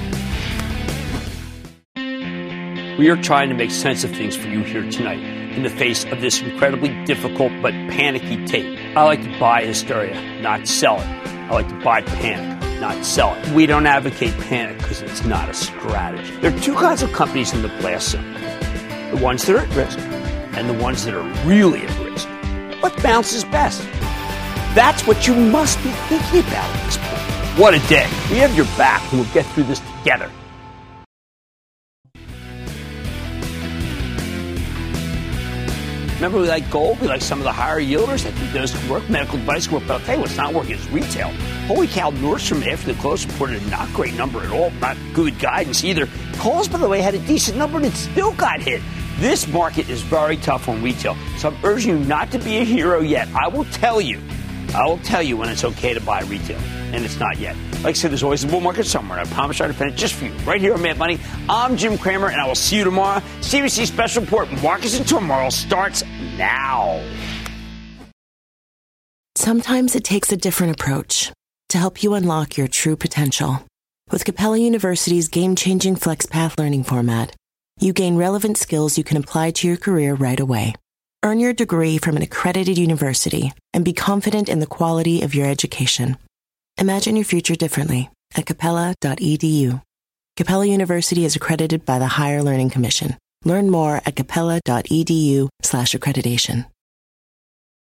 We are trying to make sense of things for you here tonight in the face of this incredibly difficult but panicky tape. I like to buy hysteria, not sell it. I like to buy panic, not sell it. We don't advocate panic because it's not a strategy. There are two kinds of companies in the glass zone. The ones that are at risk and the ones that are really at risk. What bounces best? That's what you must be thinking about at this point. What a day. We have your back and we'll get through this together. Remember, we like gold, we like some of the higher yielders. I think those can work. Medical device can work. But I'll tell you what's not working is retail. Holy cow, Nordstrom, after the close, reported a not great number at all. Not good guidance either. Kohl's, by the way, had a decent number and it still got hit. This market is very tough on retail. So I'm urging you not to be a hero yet. I will tell you. I will tell you when it's okay to buy retail. And it's not yet. Like I said, there's always a bull market somewhere. I promise I'll defend it just for you. Right here on Mad Money. I'm Jim Cramer, and I will see you tomorrow. C B C Special Report, Markets and Tomorrow starts now. Sometimes it takes a different approach to help you unlock your true potential. With Capella University's game-changing FlexPath learning format, you gain relevant skills you can apply to your career right away. Earn your degree from an accredited university and be confident in the quality of your education. Imagine your future differently at capella dot e d u. Capella University is accredited by the Higher Learning Commission. Learn more at capella dot e d u slash accreditation.